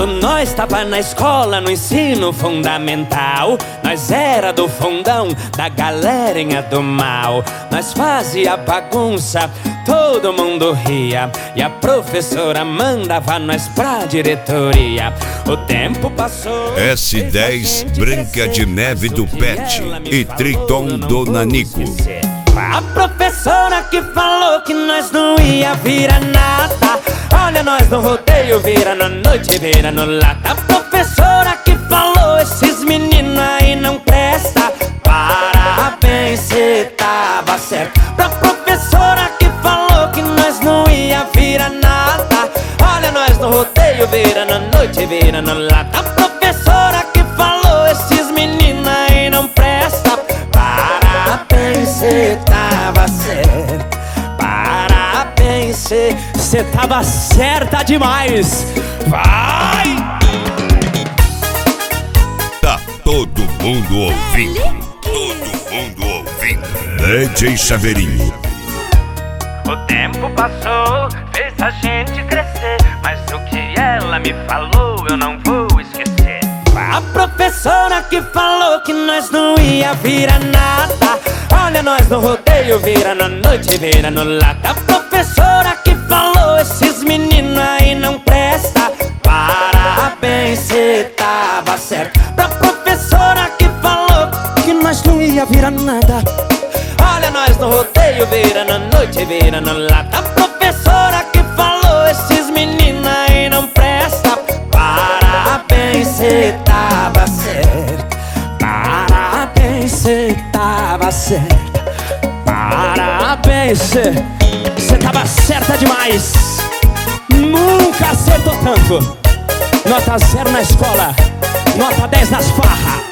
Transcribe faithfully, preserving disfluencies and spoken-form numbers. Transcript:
Quando nós tava na escola, no ensino fundamental, nós era do fundão, da galerinha do mal. Nós fazia bagunça, todo mundo ria, e a professora mandava nós pra diretoria. O tempo passou. S dez, Branca de Neve do Pet e Triton do Nanico. A professora que falou que nós não ia virar nada. Olha nós no rodeio, vira na noite, vira no lata. A professora que falou, esses meninos aí não presta. Parabéns, cê tava certo. Pra professora que falou que nós não ia virar nada. Olha nós no rodeio, vira na noite, vira no lata. A professora que falou, esses meninos aí não presta. Parabéns, cê tava certo. Parabéns, cê, cê tava certa demais. Vai! Tá todo mundo ouvindo. Todo mundo ouvindo. D J Chaveirinho. O tempo passou, fez a gente crescer, mas o que ela me falou eu não vou esquecer. A professora que falou que nós não ia virar nada. Olha nós no rodeio, vira na noite, vira no lata. A professora que falou, esses meninos aí não presta. Parabéns, cê tava certo. Pra professora que falou que nós não ia virar nada. Olha nós no rodeio, vira na noite, vira no lata. A professora que falou, esses meninos aí não presta. Parabéns, cê tava certo. Parabéns, cê tava certo. Parabéns, cê, cê tava certa demais. Nunca acertou tanto. Nota zero na escola, nota dez nas farras.